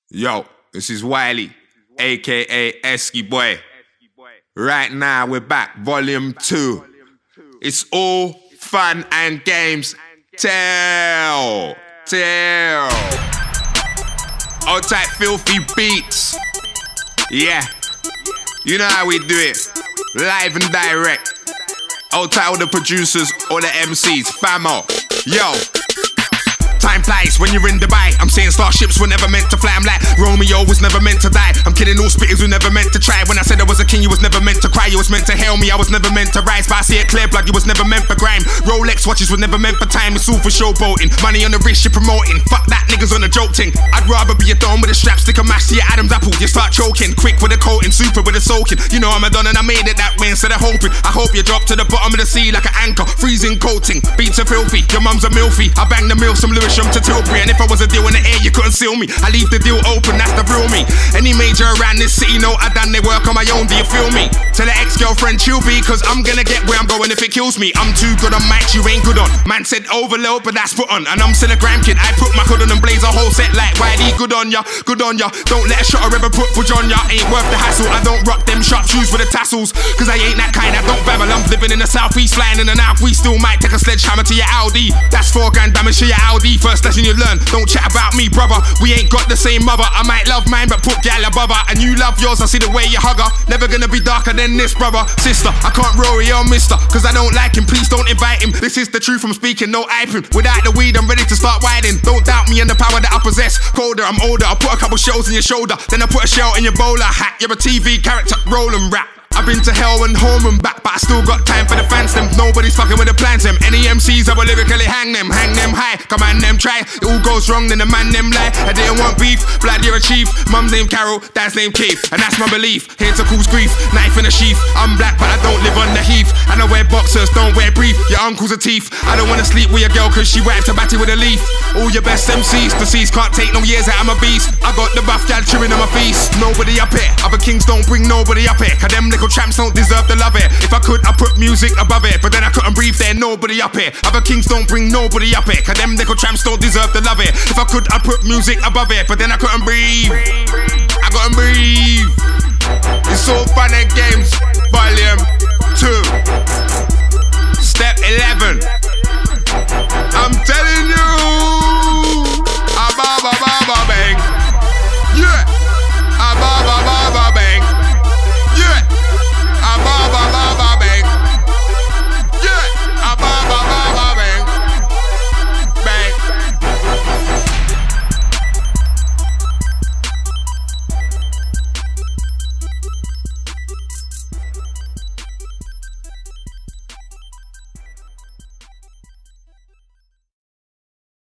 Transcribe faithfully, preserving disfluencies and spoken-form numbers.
Yo, this is Wiley, aka Esky Boy. Right now we're back, volume two. It's all fun and games. Tell, tell. All type filthy beats. Yeah, you know how we do it. Live and direct. All type all the producers, all the M Cs, famo. Yo. Time flies when you're in Dubai. I'm saying starships were never meant to fly. I'm like, Romeo was never meant to die. I'm kidding, all spitters were never meant to try. When I said I was a king, you was never meant to cry. You was meant to hail me, I was never meant to rise. But I see it clear, blood, you was never meant for grime. Rolex watches were never meant for time. It's all for showboating. Money on the wrist, you're promoting. Fuck that, niggas on a joke ting. I'd rather be a don with a strap, stick a mash to your Adam's apple. You start choking, quick with a coating, super with a soaking. You know I'm a don and I made it that way instead of hoping. I hope you drop to the bottom of the sea like an anchor. Freezing coating, beats are filthy. Your mum's a milfy. I bang the mill, some Lewisham to Tilbury. And if I was a deal in the air, you couldn't seal me. I leave the deal open, that's the real me. Any major around this city know I done their work on my own, do you feel me? Tell the ex-girlfriend chill be, cause I'm gonna get where I'm going if it kills me. I'm too good on mics, you ain't good on. Man said overload, but that's put on. And I'm still a gram kid, I put my hood on and blaze a whole set like Wiley. Good on ya, good on ya. Don't let a shot or ever put budge on ya. Ain't worth the hassle, I don't rock them sharp shoes with the tassels. Cause I ain't that kind, I don't babble. I'm living in the southeast, flying in and out. We still might take a sledgehammer to your Audi. That's four grand damage to your Audi. First lesson you learn, don't chat about me, brother. We ain't got the same mother. I might love mine, but put gal above her. And you love yours, I see the way you hug her. Never gonna be darker than this, brother. Sister, I can't Rory or mister, cause I don't like him, please don't invite him. This is the truth, I'm speaking, no hyping. Without the weed, I'm ready to start widing. Don't doubt me and the power that I possess. Colder, I'm older, I put a couple shells in your shoulder. Then I put a shell in your bowler hat. You're a T V character, roll and rap. I've been to hell and home and back, but I still got time for the fans them. Nobody's fucking with the plans them. Any M Cs I will lyrically hang them, hang them high. Come on them try, it all goes wrong then the man them lie. I didn't want beef, blood you're a chief. Mum's name Carol, dad's name Keith, and that's my belief. Here to cause grief, knife in a sheath. I'm black but I don't live on the heath. And I wear boxers, don't wear brief. Your uncle's a thief. I don't wanna sleep with your girl cause she wiped her batty with a leaf. All your best M Cs, the C's can't take no years out of my beast. I got the buff gal chewing on my feast. Nobody up here, other kings don't bring nobody up here. Cause them little tramps don't deserve to love it. If I could, I put music above it, but then I couldn't breathe there, nobody up here. Other kings don't bring nobody up here, cause them little tramps don't deserve to love it. If I could, I put music above it, but then I couldn't breathe. I couldn't breathe. It's all fun and games, volume two. Step eleven. I'm telling you.